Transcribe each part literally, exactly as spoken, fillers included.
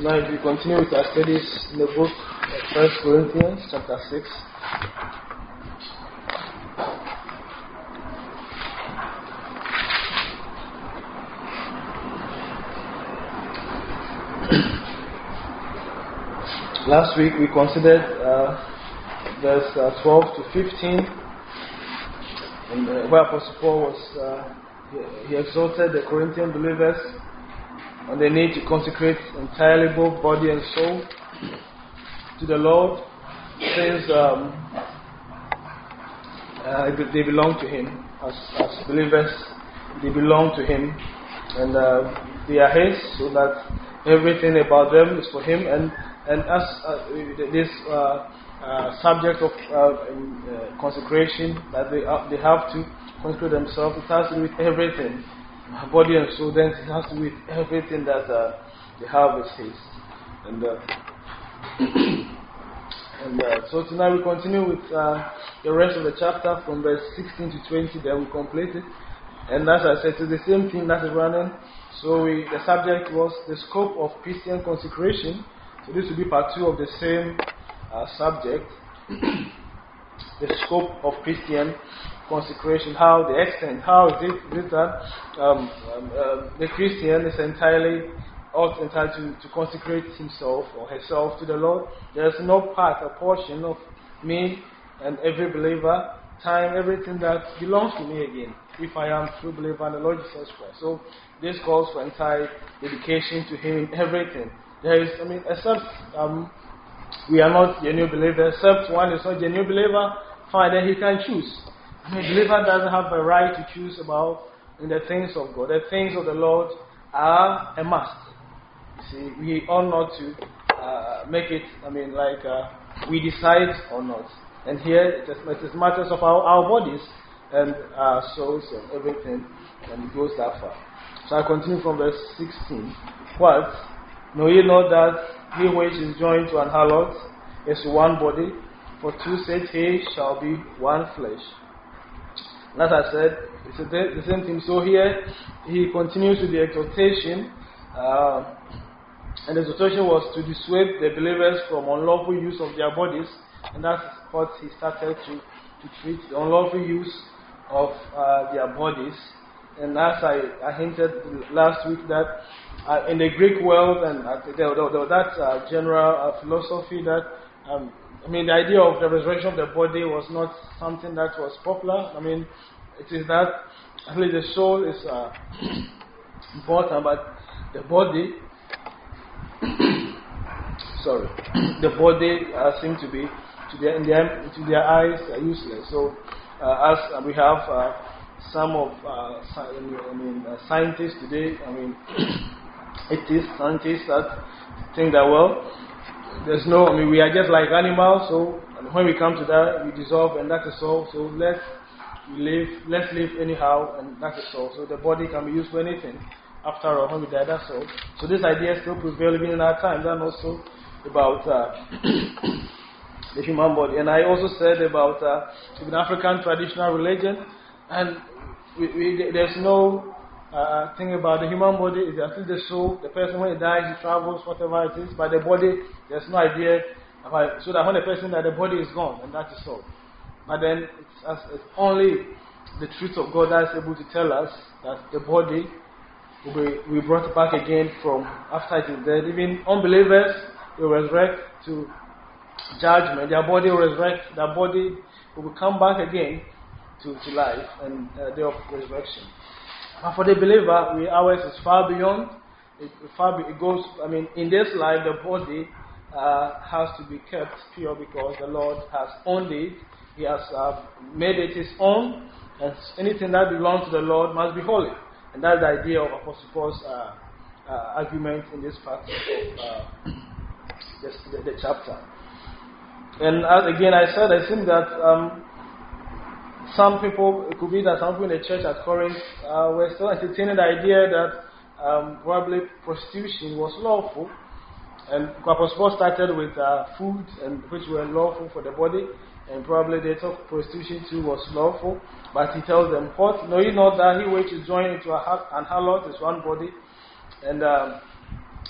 Now, if we continue with our studies in the book of First Corinthians, chapter six. Last week we considered uh, verse uh, twelve to fifteen, and uh, where Apostle Paul was, uh, he, he exhorted the Corinthian believers on the need to consecrate entirely both body and soul to the Lord, since um, uh, they belong to Him. As, as believers, they belong to Him, and uh, they are His, so that everything about them is for Him. And and as uh, this uh, uh, subject of uh, uh, consecration that they uh, they have to consecrate themselves, it has to do with everything. Body and soul, then it has to do with everything that uh, they have is His. And, uh, and uh, so tonight we continue with uh, the rest of the chapter from verse sixteen to twenty, then we complete it. And as I said, it's the same thing that is running. So we, the subject was the scope of Christian consecration. So this will be part two of the same uh, subject. The scope of Christian consecration, how the extent, how is it, is it that um, um, uh, the Christian is entirely ought entitled to, to consecrate himself or herself to the Lord. There is no part or portion of me and every believer, time, everything that belongs to me again, if I am a true believer in the Lord Jesus Christ. So this calls for entire dedication to Him, everything. There is, I mean, except um, we are not genuine believers, except one is not genuine believer, fine, then he can choose. I mean, believer doesn't have a right to choose about in the things of God. The things of the Lord are a must. You see, we ought not to uh, make it, I mean, like uh, we decide or not. And here it is, it is matters of our, our bodies and our souls and everything, and it goes that far. So I continue from verse sixteen. What? Know ye not that he which is joined to an harlot is one body? For two said he shall be one flesh. And as I said, it's a, the same thing. So here he continues with the exhortation, uh, and the exhortation was to dissuade the believers from unlawful use of their bodies, and that's what he started to, to treat, the unlawful use of uh, their bodies. And as I, I hinted last week that uh, in the Greek world and uh, there, there, there, that uh, general uh, philosophy that um, I mean the idea of the resurrection of the body was not something that was popular. I mean it is that actually the soul is uh, important, but the body sorry the body uh, seems to be to their, in their, to their eyes uh, useless. So uh, as uh, we have uh, some of uh, I mean uh, scientists today, I mean it is scientists that think that well there's no, I mean we are just like animals, so and when we come to that we dissolve and that is all. So let's live let's live anyhow and that is all. So the body can be used for anything after all when we die, that's all. So this idea still prevails even in our time, and also about uh, the human body. And I also said about uh, even African traditional religion, and we, we, there's no uh, thing about the human body. It's still the soul. The person, when he dies, he travels, whatever it is. But the body, there's no idea about it. So that when the person dies, the body is gone, and that is all. But then it's, as, it's only the truth of God that is able to tell us that the body will be, will be brought back again from after it is dead. Even unbelievers will resurrect to judgment. Their body will resurrect. Their body will come back again to, to life and uh, day of resurrection. But for the believer, we, ours is far beyond. It, far be, it goes. I mean, in this life, the body uh, has to be kept pure because the Lord has owned it. He has uh, made it His own, and anything that belongs to the Lord must be holy. And that's the idea of Apostle Paul's uh, uh, argument in this part of uh, this, the, the chapter. And as again I said, I think that um, some people, it could be that some people in the church at Corinth uh, were still entertaining the idea that um, probably prostitution was lawful. And Apostle Paul started with uh, food, and which were lawful for the body, and probably they thought prostitution too was lawful. But he tells them, "What? Know ye not that he which is joined into a, an harlot is one body?" And um,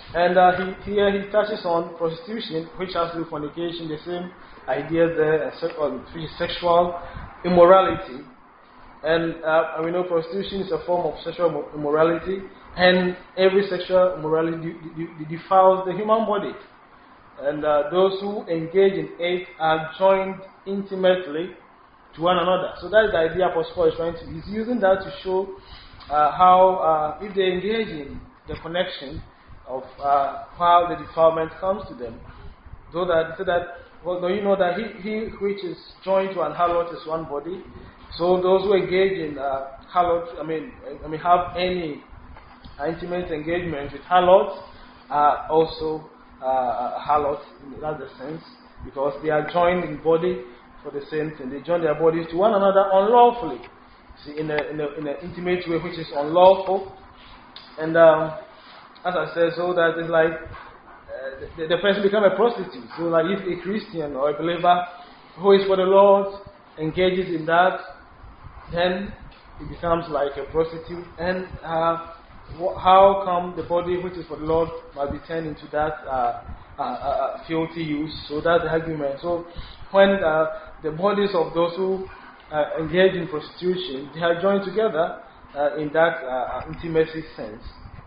And uh, he, here he touches on prostitution, which has to do with fornication, the same idea there, which is sexual immorality. And, uh, and we know prostitution is a form of sexual immorality, and every sexual immorality de- de- de- defiles the human body. And uh, those who engage in it are joined intimately to one another. So that is the idea Apostle Paul is trying to. He's using that to show uh, how, uh, if they engage in the connection of uh, how the defilement comes to them, so that so that well, you know that he, he which is joined to an harlot is one body. So those who engage in uh, harlot, I mean, I mean, have any intimate engagement with harlots are also uh, harlots in that sense, because they are joined in body for the same thing. They join their bodies to one another unlawfully, see, in a in a in an intimate way, which is unlawful. And um, as I said, so that it's like uh, the, the person become a prostitute. So like if a Christian or a believer who is for the Lord engages in that, then it becomes like a prostitute. And uh, wh- how come the body which is for the Lord might be turned into that uh, uh, uh, filthy use? So that's the argument. So when uh, the bodies of those who uh, engage in prostitution, they are joined together uh, in that uh, intimacy sense.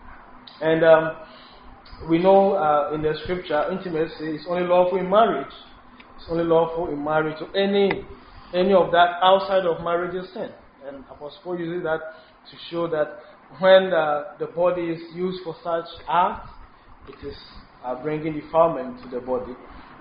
And um, we know uh, in the scripture, intimacy is only lawful in marriage. It's only lawful in marriage. So any any of that outside of marriage is sin. And Apostle Paul uses that to show that when uh, the body is used for such acts, it is uh, bringing defilement to the body.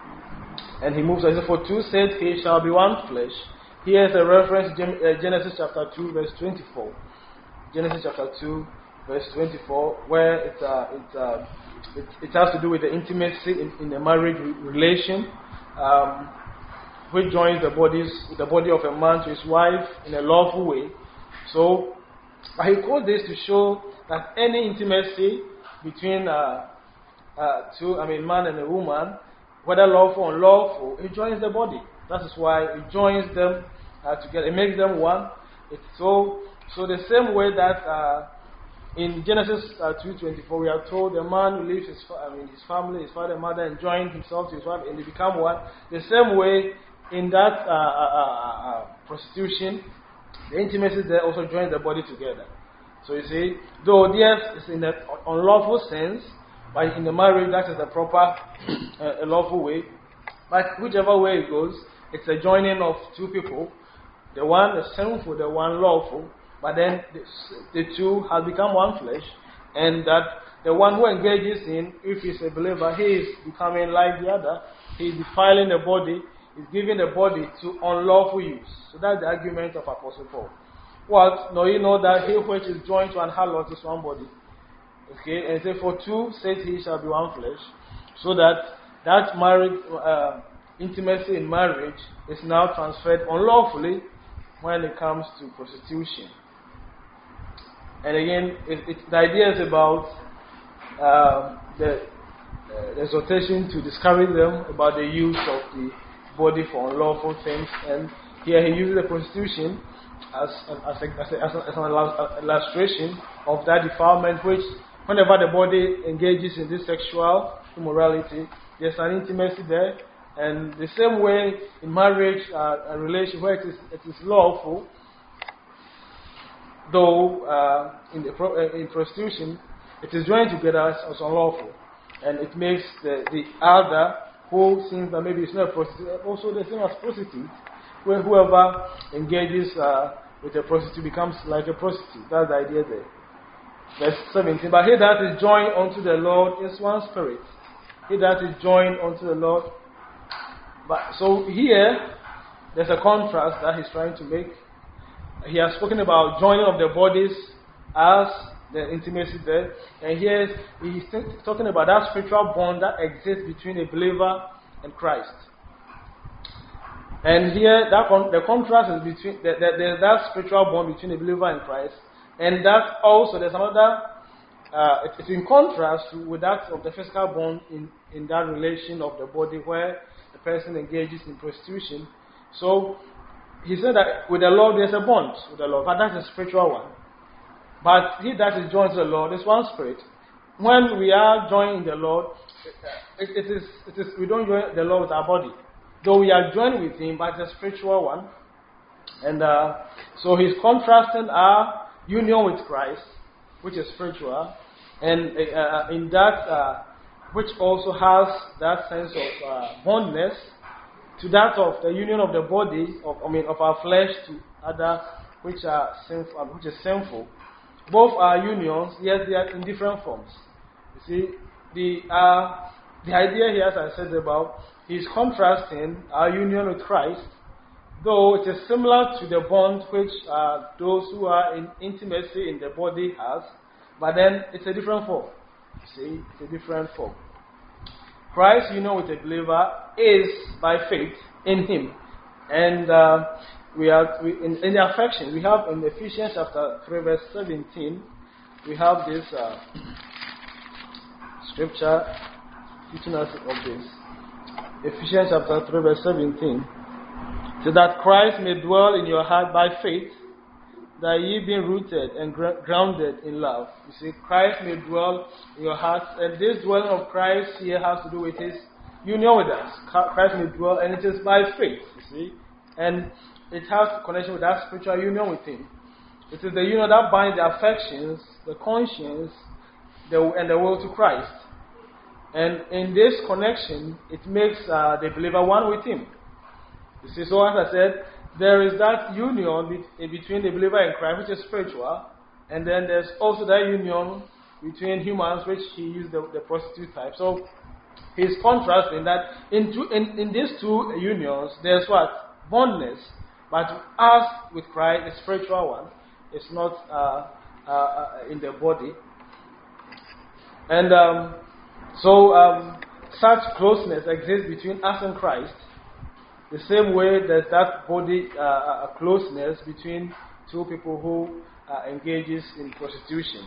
And he moves on. For two said, he shall be one flesh. Here is a reference to Genesis chapter two, verse twenty-four. Genesis chapter two, verse twenty-four, where it, uh, it, uh, it, it has to do with the intimacy in, in a marriage relation, um, which joins the bodies, the body of a man to his wife in a lawful way. So, he quotes this to show that any intimacy between uh, uh, two, I mean, man and a woman, whether lawful or unlawful, it joins the body. That is why it joins them uh, together. It makes them one. It's so, so the same way that uh, in Genesis uh, two twenty-four, we are told the man who leaves his, fa- I mean, his family, his father and mother, and joins himself to his wife, and they become one. The same way in that uh, uh, uh, uh, prostitution, the intimacy there also joins the body together. So you see, though yes, it's in an unlawful sense, but in the marriage that is the proper, uh, a lawful way. But whichever way it goes, it's a joining of two people. The one is sinful, the one lawful. But then the, the two have become one flesh, and that the one who engages in, if he's a believer, he is becoming like the other. He is defiling the body, is giving the body to unlawful use. So that's the argument of Apostle Paul. What? No, you know that he which is joined to an harlot is one body. Okay, and say for two said he shall be one flesh, so that that marriage, uh, intimacy in marriage is now transferred unlawfully when it comes to prostitution. And again, it, it, the idea is about uh, the, uh, the exhortation to discourage them about the use of the body for unlawful things. And here he uses the prostitution as, as, a, as, a, as, a, as an illustration of that defilement, which whenever the body engages in this sexual immorality, there's an intimacy there. And the same way in marriage, uh, a relation where it is, it is lawful, though uh, in, the pro, uh, in prostitution, it is joined together as, as unlawful. And it makes the, the other who seems that maybe it's not a prostitute, also the same as prostitute, where whoever engages uh, with a prostitute becomes like a prostitute. That's the idea there. Verse seventeen. But he that is joined unto the Lord is one spirit. He that is joined unto the Lord. But so here, there's a contrast that he's trying to make. He has spoken about joining of the bodies as the intimacy there. And here he's talking about that spiritual bond that exists between a believer and Christ. And here that con- the contrast is between the, the, there's that spiritual bond between a believer and Christ. And that also there's another, uh, it's in contrast to, with that of the physical bond in, in that relation of the body where the person engages in prostitution. So he said that with the Lord there's a bond with the Lord, but that's a spiritual one. But he that is joined to the Lord is one spirit. when we are joined in the Lord, it, it, is, it is we don't join the Lord with our body. Though we are joined with Him, but it's a spiritual one. And uh, so He's contrasting our union with Christ, which is spiritual, and uh, in that, uh, which also has that sense of uh, bondness, to that of the union of the body, of, I mean, of our flesh to other which are sinful, which is sinful. Both are unions, yet they are in different forms. You see, the uh, the idea here, as I said about, is contrasting our union with Christ, though it is similar to the bond which uh, those who are in intimacy in the body has, but then it's a different form. You see, it's a different form. Christ's union with a believer is by faith in Him, and uh, we are we, in, in the affection. We have in Ephesians chapter three, verse seventeen, we have this uh, scripture teaching us of this. Ephesians chapter three, verse seventeen. So that Christ may dwell in your heart by faith, that ye being rooted and gr- grounded in love. You see, Christ may dwell in your heart, and this dwelling of Christ here has to do with His union with us. Christ may dwell, and it is by faith, you see, and it has a connection with that spiritual union with Him. It is the union that binds the affections, the conscience, the, and the will to Christ. And in this connection, it makes uh, the believer one with Him. You see, so as I said, there is that union be- between the believer and Christ, which is spiritual, and then there's also that union between humans, which he used the, the prostitute type. So he's contrasting that in, two, in, in these two unions, there's what? Bondness. But us with Christ, the spiritual one, it's not uh, uh, in the body. And um, so um, such closeness exists between us and Christ. The same way there's that body uh, closeness between two people who uh, engages in prostitution.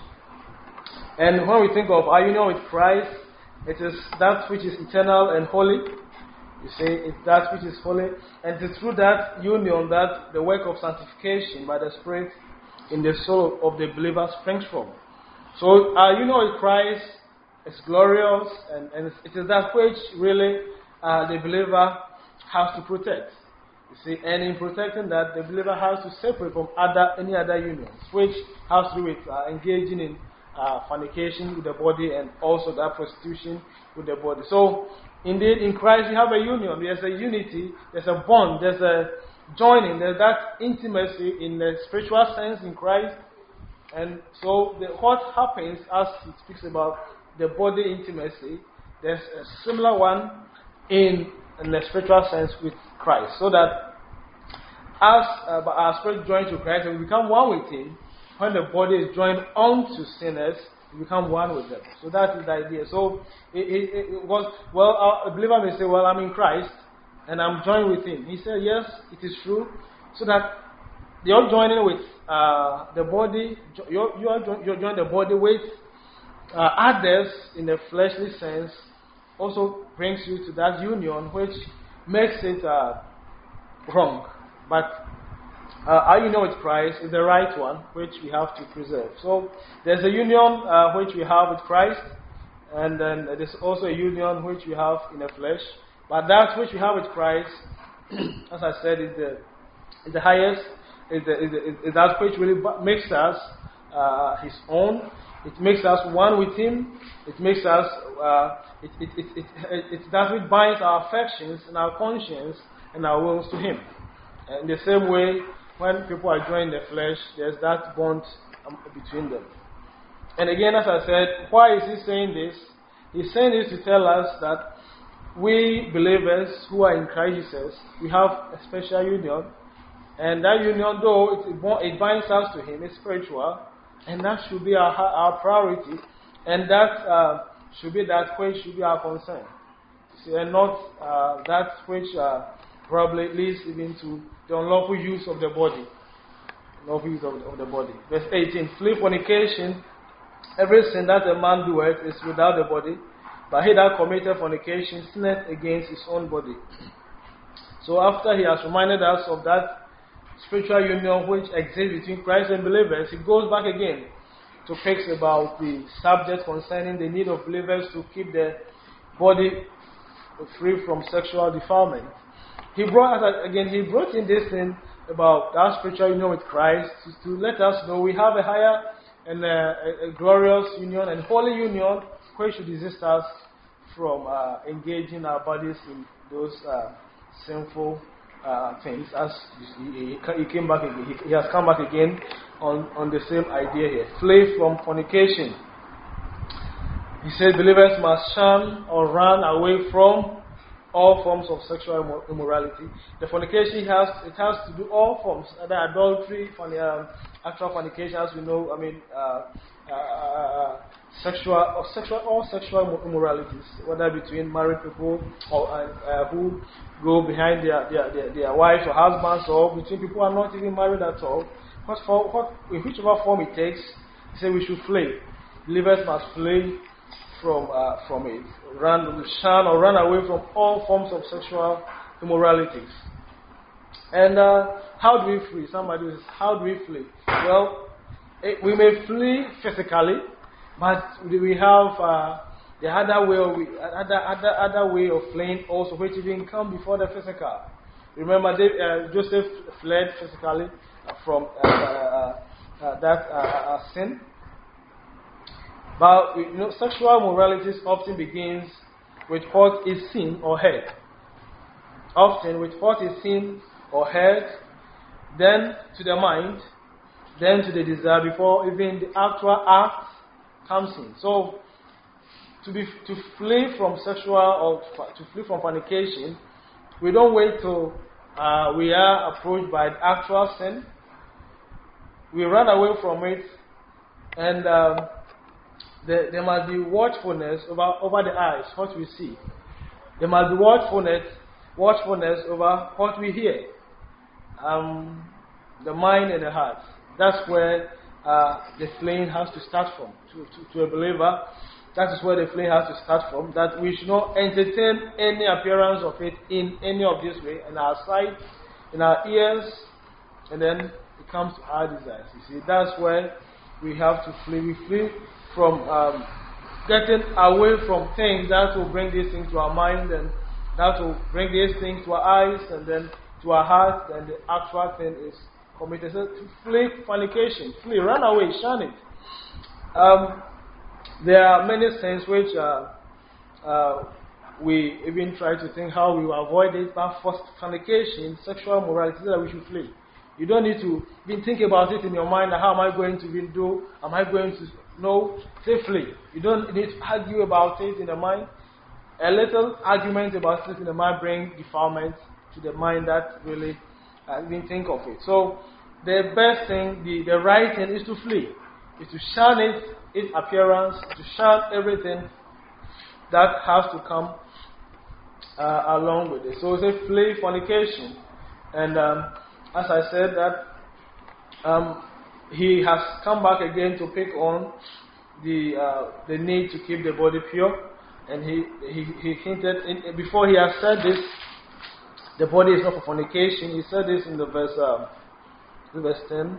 And when we think of our union with Christ, it is that which is eternal and holy. You see, it's that which is holy. And it is through that union that the work of sanctification by the Spirit in the soul of the believer springs from. So our union with Christ is glorious, and, and it is that which really uh, the believer has to protect. You see, and in protecting that, the believer has to separate from other any other unions, which has to do with uh, engaging in uh, fornication with the body and also that prostitution with the body. So, indeed, in Christ we have a union. There's a unity. There's a bond. There's a joining. There's that intimacy in the spiritual sense in Christ. And so, the, what happens as he speaks about the body intimacy, there's a similar one in in the spiritual sense with Christ, so that as uh, our spirit joins to Christ, we become one with Him. When the body is joined unto sinners, we become one with them. So that is the idea. So it, it, it was, well, a believer may say, well, I'm in Christ and I'm joined with Him. He said, yes, it is true. So that you're joining with uh, the body, you're, you're, you're joining the body with uh, others in the fleshly sense, also brings you to that union which makes it uh, wrong. But uh, our union with Christ is the right one, which we have to preserve. So there's a union uh, which we have with Christ, and then there's also a union which we have in the flesh. But that which we have with Christ, as I said, is the, is the highest, is, the, is, the, is that which really makes us uh, His own. It makes us one with Him. It makes us, uh, it, it, it, it, it, it's that which binds our affections and our conscience and our wills to Him. And in the same way, when people are joined in the flesh, there's that bond um, between them. And again, as I said, why is He saying this? He's saying this to tell us that we believers who are in Christ Jesus, we have a special union. And that union, though it, it binds us to Him, it's spiritual. And that should be our, our priority, and that uh, should be that which should be our concern. See, and not uh, that which uh, probably leads even to the unlawful use of the body. Unlawful use of, of the body. Verse eighteen, flee fornication. Every sin that a man doeth is without the body, but he that committeth fornication sinneth against his own body. So after he has reminded us of that spiritual union which exists between Christ and believers, he goes back again topics about the subject concerning the need of believers to keep their body free from sexual defilement. He brought, again, he brought in this thing about our spiritual union with Christ to, to let us know we have a higher and a, a glorious union and holy union which should resist us from uh, engaging our bodies in those uh, sinful uh, things. As he, he came back again, he, he has come back again on, on the same idea here. Flee from fornication. He said believers must shun or run away from all forms of sexual immorality. The fornication has it has to do all forms, either adultery, forn- um, actual fornication, as we know. I mean, uh, uh, uh, sexual or sexual all sexual immoralities, whether between married people or uh, who go behind their, their their their wives or husbands, or between people who are not even married at all. What for? What in whichever form it takes, he said we should flee. Believers must flee from uh, from it, run, shun or run away from all forms of sexual immoralities. And uh, how do we flee? Somebody says, how do we flee? Well, it, we may flee physically, but we have uh, the other way, of, other, other other way of fleeing also, which even come before the physical. Remember, they, uh, Joseph fled physically from uh, uh, uh, that uh, uh, sin. But you know, sexual morality often begins with what is seen or heard. Often with what is seen or heard, then to the mind, then to the desire, before even the actual act comes in. So, to be to flee from sexual or to flee from fornication, we don't wait till uh, we are approached by the actual sin. We run away from it, and um, There, there must be watchfulness over, over the eyes, what we see. There must be watchfulness, watchfulness over what we hear. Um, the mind and the heart. That's where uh, the fleeing has to start from. To, to, to a believer, that is where the fleeing has to start from. That we should not entertain any appearance of it in any of this way, in our sight, in our ears, and then it comes to our desires. You see, that's where we have to flee. We flee from um, getting away from things that will bring these things to our mind, and that will bring these things to our eyes, and then to our heart, and the actual thing is committed. So to flee fornication, flee, run away, shun it. Um, there are many things which uh, uh, we even try to think how we will avoid it, but for fornication, sexual morality, that we should flee. You don't need to even think about it in your mind. How am I going to even do? Am I going to know? Safely. You don't need to argue about it in the mind. A little argument about it in the mind brings defilement to the mind that really uh, even think of it. So the best thing, the, the right thing is to flee. Is to shun it, its appearance, to shun everything that has to come uh, along with it. So it's a flee fornication. And um, as I said, that um, he has come back again to pick on the uh, the need to keep the body pure, and he he, he hinted in, before he has said this, the body is not for fornication. He said this in the verse uh, verse ten.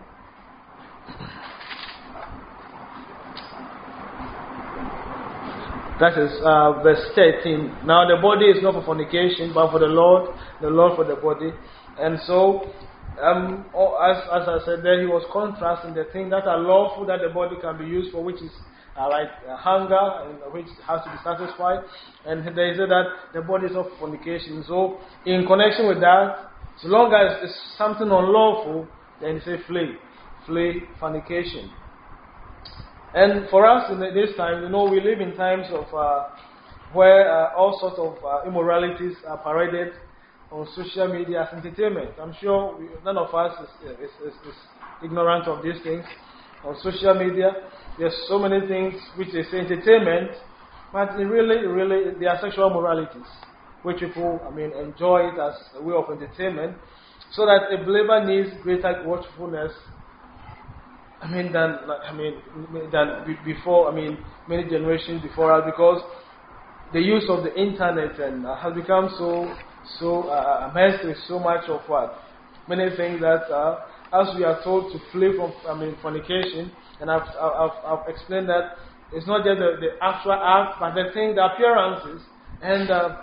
That is uh, verse thirteen. Now the body is not for fornication, but for the Lord, the Lord for the body, and so. Um, or as, as I said there, he was contrasting the things that are lawful that the body can be used for, which is uh, like uh, hunger, and which has to be satisfied. And they said that the body is not for fornication. So, in connection with that, so long as it's something unlawful, then he say flee, flee fornication. And for us in this time, you know, we live in times of uh, where uh, all sorts of uh, immoralities are paraded on social media as entertainment. I'm sure we, none of us is, is, is, is ignorant of these things. On social media, there's so many things which they say entertainment, but it really, really, they are sexual moralities, which people, I mean, enjoy it as a way of entertainment, so that a believer needs greater watchfulness. I mean, than I mean, than before. I mean, many generations before us, because the use of the internet and uh, has become so. So uh, amazed with so much of what many things that uh, as we are told to flee from, I mean, fornication, and I've, I've, I've explained that it's not just the, the actual act, but the thing, the appearances, and uh,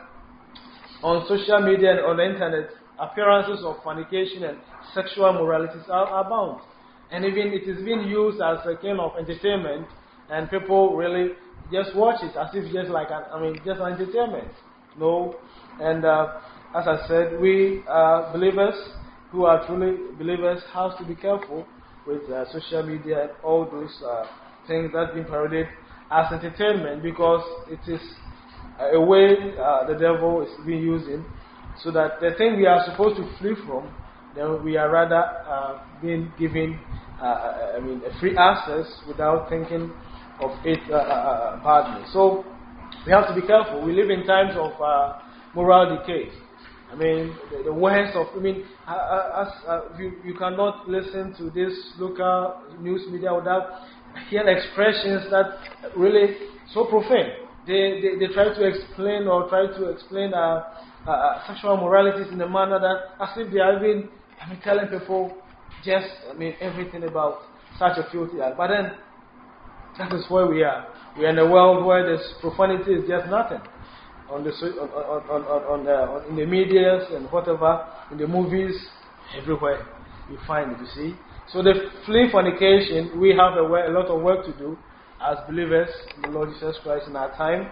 on social media and on the internet, appearances of fornication and sexual moralities are abound. And even it is being used as a kind of entertainment, and people really just watch it as if just like an, I mean, just an entertainment. No, and uh, as I said, we uh, believers who are truly believers have to be careful with uh, social media and all those uh, things that being paraded as entertainment, because it is a way uh, the devil is being using, so that the thing we are supposed to flee from, then we are rather uh, being given, uh, I mean, a free access without thinking of it uh, uh, badly. So we have to be careful. We live in times of uh, moral decay. I mean, the, the worst of, I mean, uh, as, uh, you, you cannot listen to this local news media without hearing expressions that really so profane. They, they, they try to explain or try to explain uh, uh, sexual moralities in a manner that, as if they are even, I mean, telling people just, I mean, everything about such a filthy act. But then, that is where we are. We are in a world where this profanity is just nothing. On the on on on, on, uh, on in the medias and whatever, in the movies, everywhere you find it. You see. So the flee fornication, we have a, a lot of work to do as believers in the Lord Jesus Christ in our time.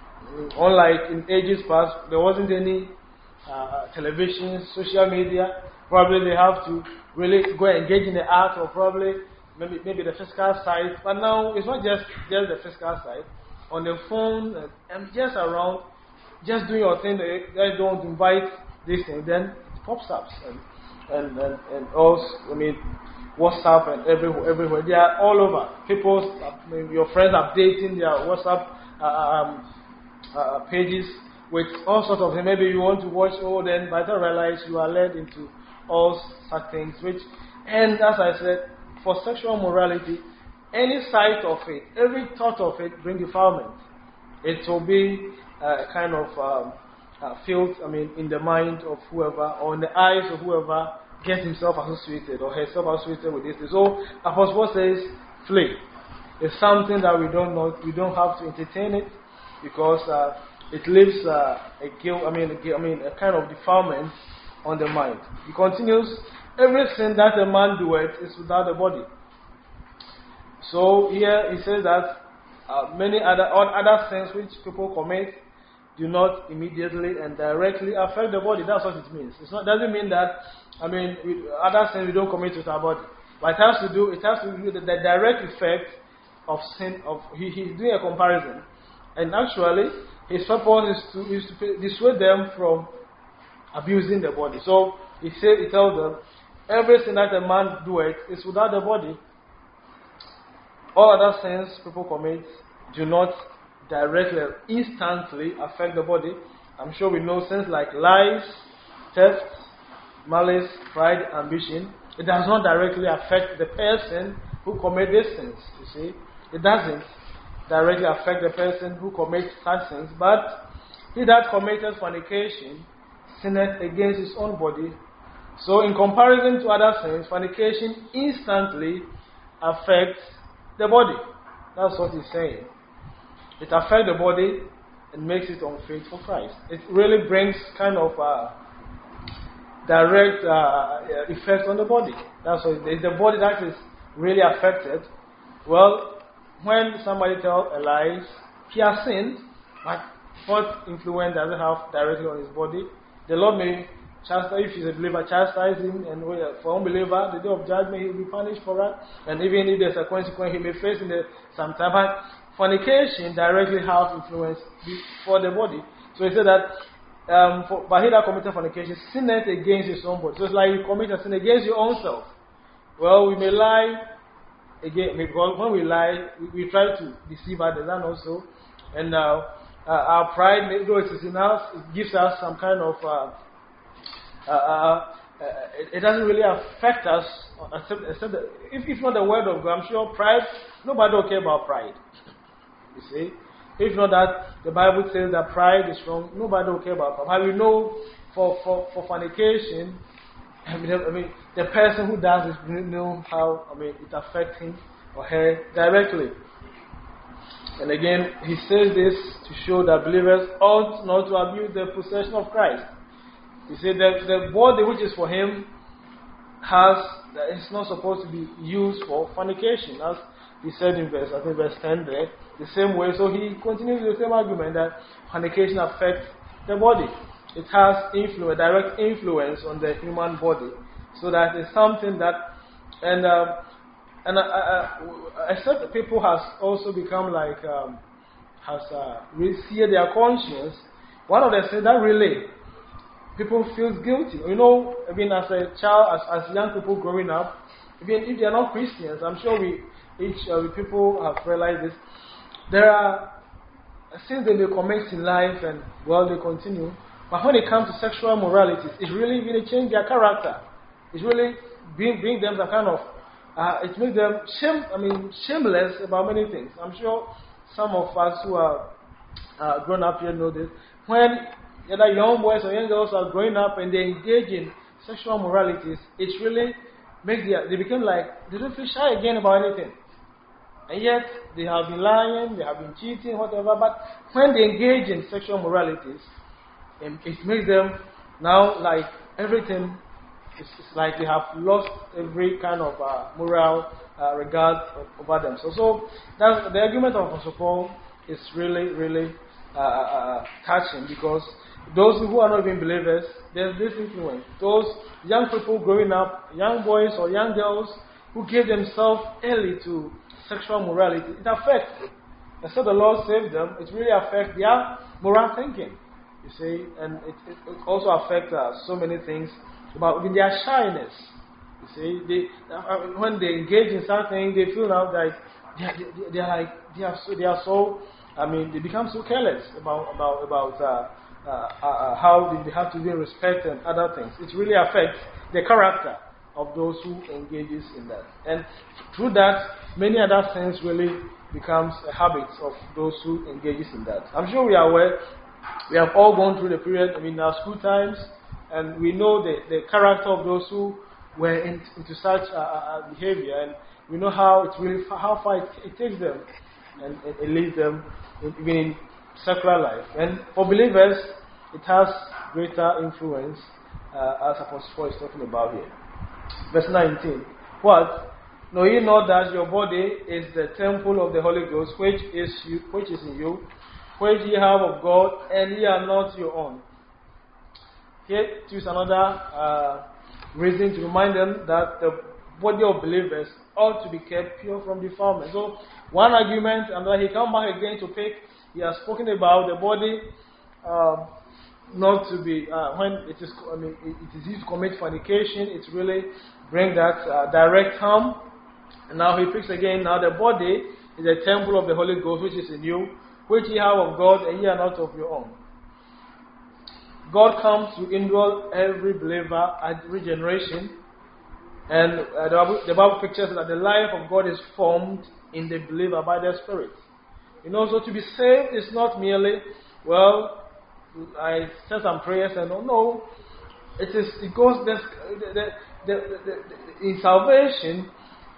Unlike in ages past, there wasn't any uh, television, social media. Probably they have to really go and engage in the art, or probably maybe maybe the physical side. But now it's not just just the physical side. On the phone and, and just around, just doing your thing. They, they don't invite this thing. Then it pops up and and and, and also, I mean, WhatsApp and everywhere, everywhere. They are all over. People, I mean, your friends updating their WhatsApp uh, um, uh, pages with all sorts of things. Maybe you want to watch, oh, then by the time you realize you are led into all such things. Which, and as I said, for sexual morality, any sight of it, every thought of it, bring defilement. It will be a kind of um, uh, filth, I mean, in the mind of whoever, or in the eyes of whoever gets himself associated or herself associated with this. So Apostle Paul says, flee. It's something that we don't know, we don't have to entertain it, because uh, it leaves uh, a guilt, I mean, a, I mean, a kind of defilement on the mind. He continues, every sin that a man doeth is without the body. So here he says that uh, many other other sins which people commit do not immediately and directly affect the body. That's what it means. It doesn't mean that, I mean, with other sins we don't commit with our body. But it has to do, it has to do with the, the direct effect of sin. Of he, he's doing a comparison, and actually his purpose is to is to dissuade them from abusing the body. So he says, he tells them, everything that a man doeth is without the body. All other sins people commit do not directly, instantly affect the body. I'm sure we know sins like lies, theft, malice, pride, ambition. It does not directly affect the person who commits these sins. You see, it doesn't directly affect the person who commits such sins. But he that committeth fornication sinneth against his own body. So, in comparison to other sins, fornication instantly affects the body. That's what he's saying. It affects the body and makes it unfit for Christ. It really brings kind of a direct uh, effect on the body. That's what it's the body that is really affected. Well, when somebody tells a lie, he has sinned, but what influence does it have directly on his body? The Lord may chastise, if he's a believer, chastise him, and for unbeliever, the day of judgment, he will be punished for that. And even if there's a consequence, he may face in the, some time. But fornication directly has influence for the body. So he said that, um, for, but he that committed fornication sinneth against his own body. So it's like you commit a sin against your own self. Well, we may lie again, because when we lie, we, we try to deceive others, and also, and uh, uh, our pride, though it is in us, it gives us some kind of. Uh, Uh, uh, it, it doesn't really affect us, except, except the, if, if not the word of God. I'm sure pride, nobody will care about pride. You see? If not that, the Bible says that pride is wrong, nobody will care about pride. But we know for, for, for fornication, I mean, I mean, the person who does this know how, I mean, it affects him or her directly. And again, he says this to show that believers ought not to abuse the possession of Christ. He said that the body which is for him has, it's not supposed to be used for fornication, as he said in verse, I think verse ten there, the same way. So he continues with the same argument that fornication affects the body. It has influence, direct influence on the human body. So that it's something that, and uh, and uh, uh, except that people has also become like, um, has uh, seared their conscience. One of the things that really people feel guilty. You know, I mean, as a child, as, as young people growing up, even if they are not Christians, I'm sure we each uh, people have realized this. There are sins they may commit in life, and well, they continue. But when it comes to sexual morality, it's really really change their character. It's really bring bring them some kind of uh, it makes them shame. I mean, shameless about many things. I'm sure some of us who are uh, grown up here know this. When either young boys or young girls are growing up and they engage in sexual moralities, it really makes them, they become like, they don't feel shy again about anything. And yet, they have been lying, they have been cheating, whatever, but when they engage in sexual moralities, it makes them now like everything, it's, it's like they have lost every kind of uh, moral uh, regard over them. So, so that's, the argument of Apostle Paul is really, really uh, uh, touching, because those who are not even believers, there's this influence. Those young people growing up, young boys or young girls who give themselves early to sexual morality, it affects, except the Lord saved them, it really affects their moral thinking, you see, and it, it, it also affects uh, so many things about even their shyness, you see. They, uh, when they engage in something, they feel now that they are, they, they are like, they are so, they are so, I mean, they become so careless about, about, about, uh, Uh, uh, uh, how they have to be respect and other things. It really affects the character of those who engages in that. And through that, many other things really becomes a habit of those who engages in that. I'm sure we are aware, we have all gone through the period, I mean, our school times, and we know the, the character of those who were in, into such uh, uh, behavior, and we know how it really, how far it, it takes them, and it, it leads them in, even in secular life. And for believers, it has greater influence, uh, as Apostle Paul is talking about here. Verse nineteen. What? Know ye not that your body is the temple of the Holy Ghost, which is you, which is in you, which ye have of God, and ye are not your own. Here too is another uh, reason to remind them that the body of believers ought to be kept pure from defilement. So one argument, and then he come back again to pick. He has spoken about the body uh, not to be, uh, when it is, I mean, it, it is used to commit fornication, it really brings that uh, direct harm. And now he picks again, now the body is a temple of the Holy Ghost, which is in you, which ye have of God, and ye are not of your own. God comes to indwell every believer at regeneration, and uh, the, Bible, the Bible pictures that the life of God is formed in the believer by the Spirit. You know, so to be saved is not merely, well, I said some prayers and no, no. It is, it goes, the, the, the, the, the, in salvation,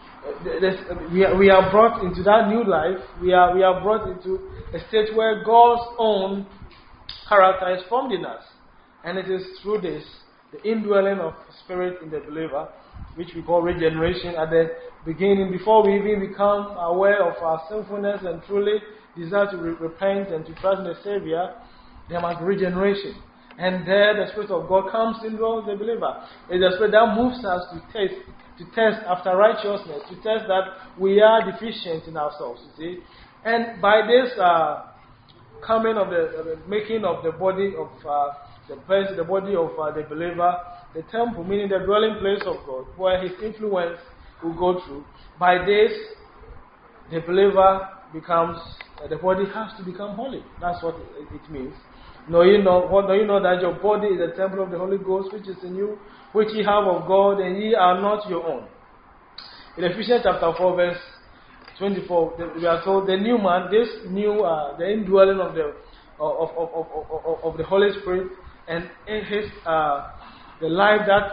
we are, we are brought into that new life. We are, we are brought into a state where God's own character is formed in us. And it is through this, the indwelling of the Spirit in the believer, which we call regeneration at the beginning, before we even become aware of our sinfulness and truly desire to re- repent and to trust in the Savior, there must be regeneration. And there the Spirit of God comes into the believer. It's the Spirit that moves us to test, to test after righteousness, to test that we are deficient in ourselves, you see. And by this uh, coming of the, uh, the making of the body of uh, the place, the body of uh, the believer, the temple, meaning the dwelling place of God, where His influence will go through. By this, the believer becomes, uh, the body has to become holy. That's what it, it means. Know you know, what do you know that your body is a temple of the Holy Ghost, which is in you, which ye have of God, and ye are not your own. In Ephesians chapter four, verse twenty-four, we are told the new man, this new, uh, the indwelling of the of of, of, of, of the Holy Spirit, and in His uh, the life that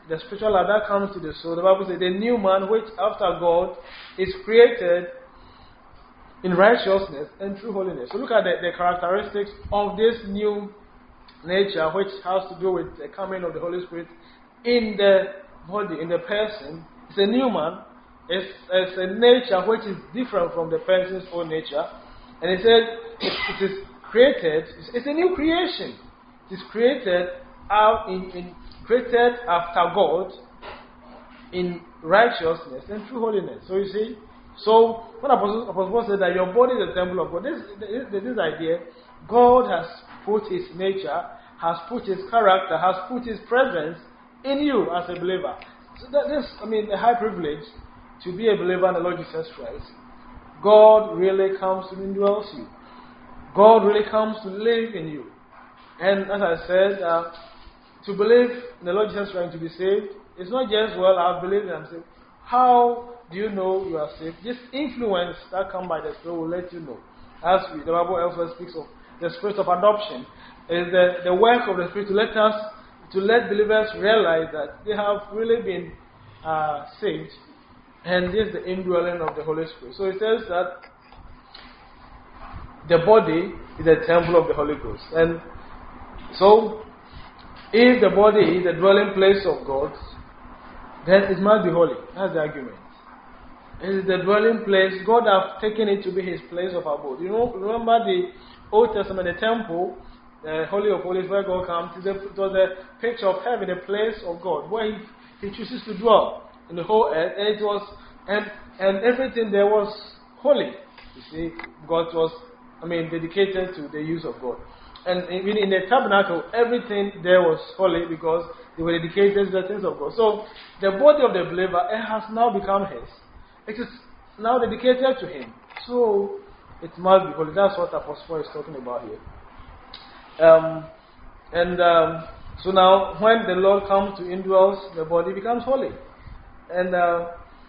the spiritual life that comes to the soul, the Bible says, the new man which after God is created in righteousness and true holiness. So look at the, the characteristics of this new nature, which has to do with the coming of the Holy Spirit in the body, in the person. It's a new man. It's, it's a nature which is different from the person's own nature. And it said it, it is created, it's, it's a new creation. It is created out in, in created after God in righteousness and true holiness. So you see, so when Apostle, Apostle Paul said that your body is a temple of God, this, this, this idea, God has put his nature, has put his character, has put his presence in you as a believer. So that is, I mean, a high privilege to be a believer in the Lord Jesus Christ. God really comes to indwells you. God really comes to live in you. And as I said, uh, to believe in the Lord Jesus Christ, to be saved, it's not just, well, I've believed and I'm saved. How do you know you are saved? This influence that comes by the Spirit will let you know. As we, the Bible also speaks of the spirit of adoption. It is the, the work of the Spirit to let us, to let believers realize that they have really been uh, saved. And this is the indwelling of the Holy Spirit. So it says that the body is a temple of the Holy Ghost. And so, if the body is the dwelling place of God, then it must be holy. That's the argument. It is the dwelling place. God has taken it to be his place of abode. You know, remember the Old Testament, the temple, the Holy of Holies, where God comes. It was a picture of heaven, a place of God, where he, he chooses to dwell in the whole earth. And it was, and, and everything there was holy. You see, God was, I mean, dedicated to the use of God. And even in the tabernacle, everything there was holy because they were dedicated to the things of God. So, the body of the believer, it has now become his. It is now dedicated to him. So, it must be holy. That's what Apostle Paul is talking about here. Um, and um, so now, when the Lord comes to indwells, the body becomes holy. And uh,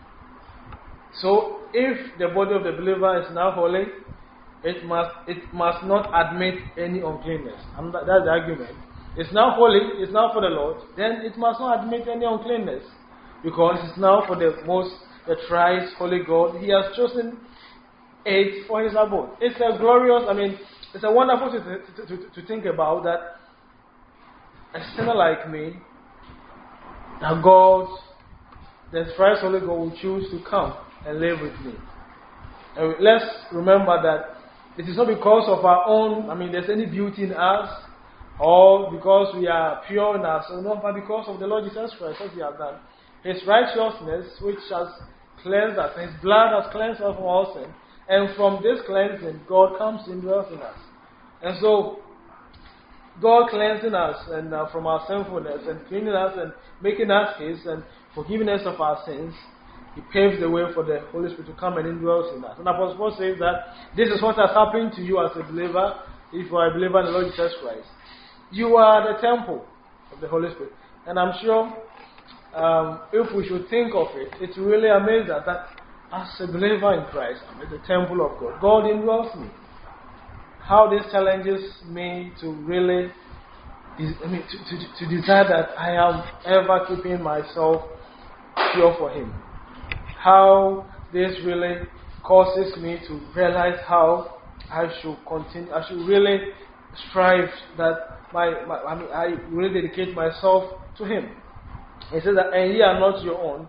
so, if the body of the believer is now holy, it must it must not admit any uncleanness. And that, that's the argument. It's now holy, it's now for the Lord, then it must not admit any uncleanness. Because it's now for the most, the thrice holy God. He has chosen it for his abode. It's a glorious, I mean, it's a wonderful to, to, to, to think about that a sinner like me, that God, the thrice holy God will choose to come and live with me. And let's remember that it is not because of our own, I mean, there's any beauty in us, or because we are pure in us, no, but because of the Lord Jesus Christ, what he has done. His righteousness, which has cleansed us, and his blood has cleansed us from all sin. And from this cleansing, God comes and dwells in us. And so, God cleansing us and uh, from our sinfulness and cleaning us and making us his and forgiving us of our sins, he paves the way for the Holy Spirit to come and indwells in us. And Apostle Paul says that this is what has happened to you as a believer, if you are a believer in the Lord Jesus Christ. You are the temple of the Holy Spirit. And I'm sure um, if we should think of it, it's really amazing that, that as a believer in Christ, I'm the temple of God. God indwells me. How this challenges me to really, I mean, to, to, to desire that I am ever keeping myself pure for him. How this really causes me to realize how I should continue, I should really strive that my, my I mean, I really dedicate myself to him. He says that, and ye are not your own.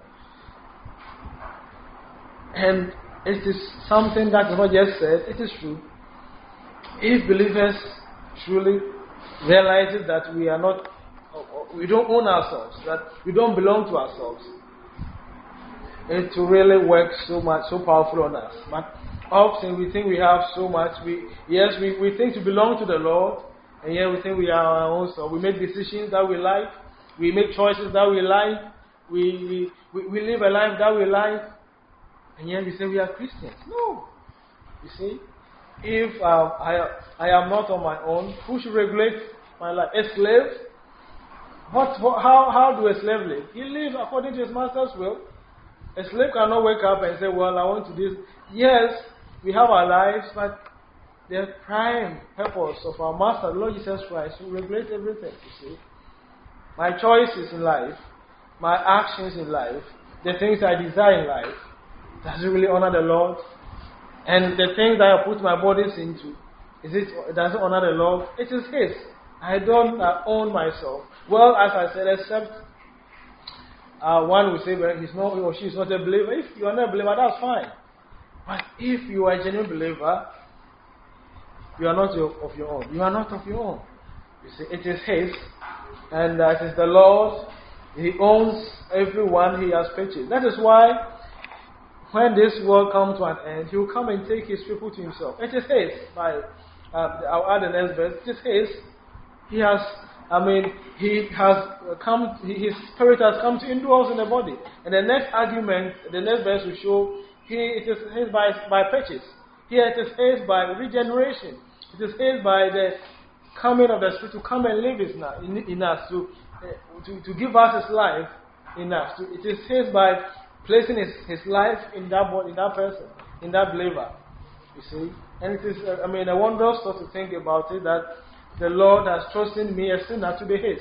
And it is something that is not just said, it is true. If believers truly realize that we are not, we don't own ourselves, that we don't belong to ourselves, it will really work so much, so powerful on us. But often we think we have so much. We yes, we, we think to belong to the Lord, and yet we think we are our own self. We make decisions that we like. We make choices that we like. We we, we live a life that we like, and yet we say we are Christians. No, you see, if uh, I I am not on my own, who should regulate my life? A slave? What? what how how do a slave live? He lives according to his master's will. A slave cannot wake up and say, well, I want to do this. Yes, we have our lives, but the prime purpose of our Master, Lord Jesus Christ, will regulate everything, you see. My choices in life, my actions in life, the things I desire in life, does it really honor the Lord? And the things that I put my bodies into, is it, does it honor the Lord? It is His. I don't uh, own myself. Well, as I said, except uh, one will say, well, he's not, he or she is not a believer. If you are not a believer, that's fine. But if you are a genuine believer, you are not your, of your own. You are not of your own. You see, it is His, and uh, it is the Lord. He owns everyone He has purchased. That is why, when this world comes to an end, He will come and take His people to Himself. It is His. By uh, I'll add the next verse. It is His. He has, I mean, He has come. His Spirit has come to indwell us in the body. And the next argument, the next verse will show, He it is His by by purchase. Here it is His by regeneration. It is His by the coming of the Spirit to come and live in, in us, to, uh, to to give us His life in us. To, it is His by placing His, his life in that body, in that person, in that believer. You see, and it is, uh, I mean, a wondrous thought to think about it, that the Lord has chosen me, a sinner, to be His.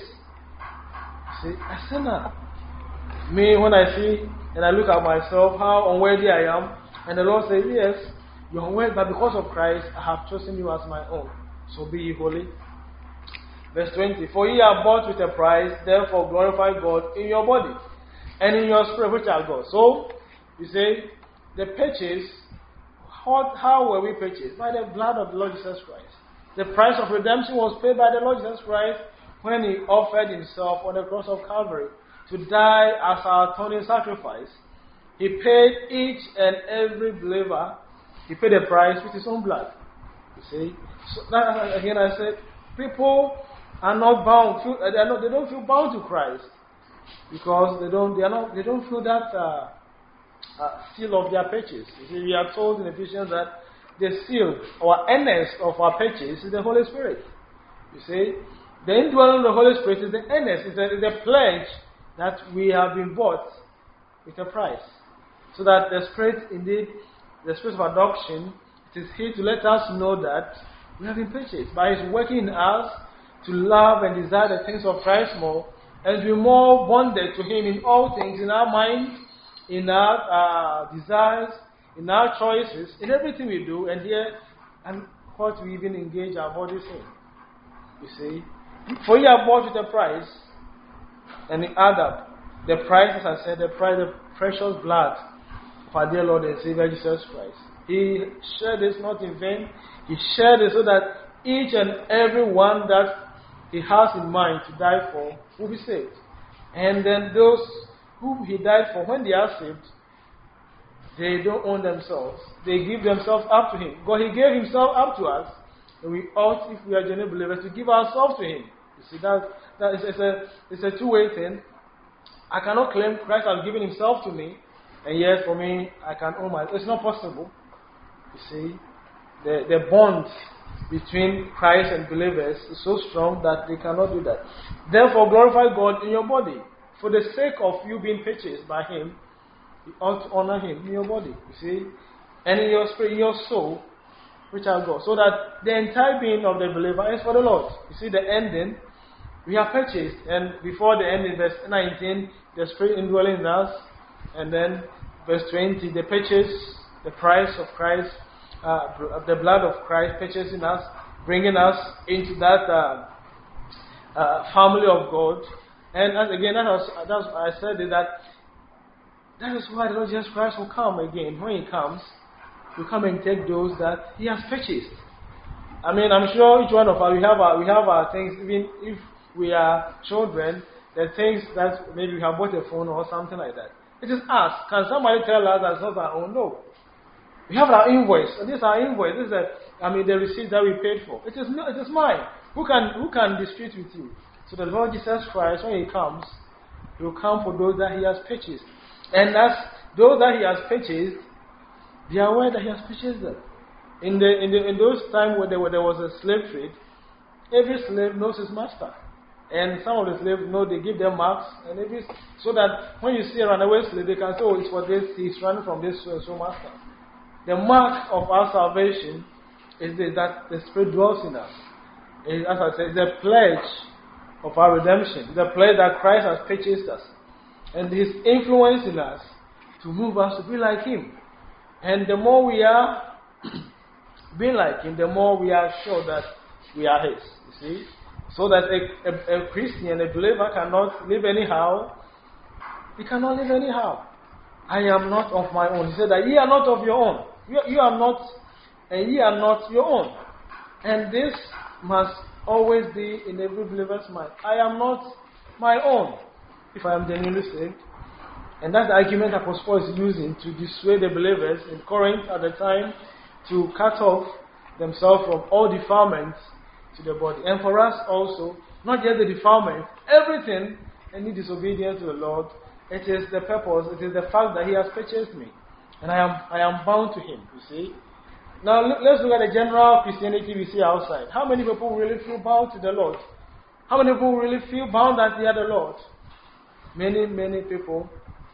You see, a sinner. Me, when I see and I look at myself, how unworthy I am, and the Lord says, yes, you're unworthy, but because of Christ, I have chosen you as my own. So be ye holy. Verse twenty, for ye are bought with a price, therefore glorify God in your body and in your spirit, which are God. So, you say, the purchase, how, how were we purchased? By the blood of the Lord Jesus Christ. The price of redemption was paid by the Lord Jesus Christ when He offered Himself on the cross of Calvary to die as our atoning sacrifice. He paid each and every believer, He paid a price with His own blood. You see? So that, again, I said, people are not bound, feel, they, are not, they don't feel bound to Christ because they don't, they are not, they don't feel that uh, uh, seal of their purchase. You see, we are told in Ephesians that the seal or earnest of our purchase is the Holy Spirit. You see, the indwelling of the Holy Spirit is the earnest, is the, is the pledge that we have been bought with a price. So that the Spirit, indeed, the Spirit of adoption, it is here to let us know that we have been purchased by His working in us to love and desire the things of Christ more, and to be more bonded to Him in all things, in our mind, in our uh, desires, in our choices, in everything we do, and here, and what we even engage our bodies in. You see, for ye are bought with a price, and it add up. The price, as I said, the price, the precious blood of our dear Lord and Savior Jesus Christ. He shed this not in vain. He shed it so that each and every one that He has in mind to die for will be saved. And then those whom He died for, when they are saved, they don't own themselves. They give themselves up to Him. God, He gave Himself up to us. And we ought, if we are genuine believers, to give ourselves to Him. You see, that, that is, it's a, it's a two-way thing. I cannot claim Christ has given Himself to me, and yet for me, I can own myself. It's not possible. You see, the, the bond between Christ and believers is so strong that they cannot do that. Therefore, glorify God in your body. For the sake of you being purchased by Him, you ought to honor Him in your body. You see, and in your spirit, in your soul, which are God. So that the entire being of the believer is for the Lord. You see, the ending, we are purchased. And before the end, in verse nineteen, the Spirit indwelling in us. And then verse twenty, the purchase, the price of Christ, uh, the blood of Christ purchasing us, bringing us into that uh, uh, family of God. And as again, that was, that was, I said that that is why the Lord Jesus Christ will come again. When He comes, He will come and take those that He has purchased. I mean, I'm sure each one of us, we have our, we have our things, even if we are children, the things that maybe we have bought a phone or something like that. It is us. Can somebody tell us that's not our own? No. We have our invoice. And this is our invoice. This is the, I mean, the receipt that we paid for. It is it is mine. Who can who can dispute with you? So the Lord Jesus Christ, when He comes, He will come for those that He has purchased. And as those that He has purchased, they are aware that He has purchased them. In the in the in those times where there, where there was a slave trade, every slave knows his master. And some of the slaves know they give them marks, and every, so that when you see a runaway slave, they can say, oh, it's for this, he's running from this so, so master. The mark of our salvation is the, that the Spirit dwells in us. It, as I said, it's a pledge of our redemption. It's a pledge that Christ has purchased us. and His influence in us to move us to be like Him. And the more we are being like Him, the more we are sure that we are His. You see? So that a, a, a Christian, a believer cannot live anyhow. He cannot live anyhow. I am not of my own. He said that ye are not of your own. You, you are not, and ye are not your own. And this must always be in every believer's mind. I am not my own, if I am genuinely saved. And that's the argument Apostle Paul is using to dissuade the believers in Corinth at the time to cut off themselves from all defilements to the body. And for us also, not just the defilement, everything, any disobedience to the Lord, it is the purpose, it is the fact that He has purchased me. And I am I am bound to Him, you see. Now let's look at the general Christianity we see outside. How many people really feel bound to the Lord? How many people really feel bound that they are the Lord? Many, many people,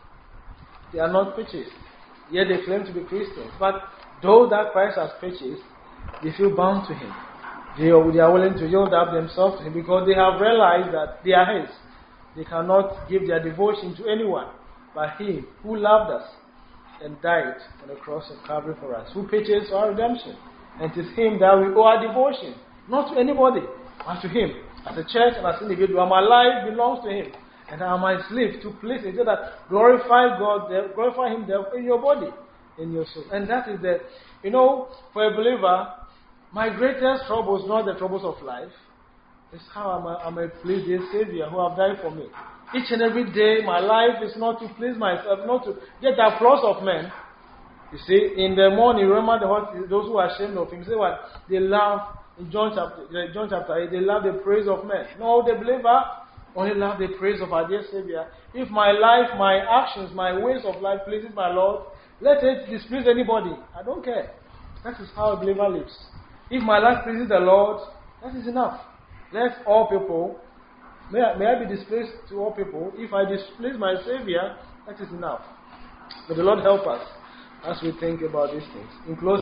they are not purchased. Yet they claim to be Christians. But though that Christ has purchased, they feel bound to Him. They are, they are willing to yield up themselves to Him because they have realized that they are His. They cannot give their devotion to anyone but Him who loved us and died on the cross of Calvary for us, who purchased our redemption. And it is Him that we owe our devotion, not to anybody, but to Him. As a church and as an individual, my life belongs to Him. And I am my slave to please Him, so that glorify God, glorify Him in your body, in your soul. And that is the, you know, for a believer, my greatest trouble is not the troubles of life. It's how I'm a, I'm a please the Savior who have died for me. Each and every day, my life is not to please myself, not to get the applause of men. You see, in the morning, remember the what, those who are ashamed of Him. Say what? They love, in John chapter, John chapter eight, they love the praise of men. No, the believer only love the praise of our dear Savior. If my life, my actions, my ways of life pleases my Lord, let it displease anybody. I don't care. That is how a believer lives. If my life pleases the Lord, that is enough. Let all people, may I, may I be displeased to all people. If I displease my Savior, that is enough. May the Lord help us as we think about these things. In closing,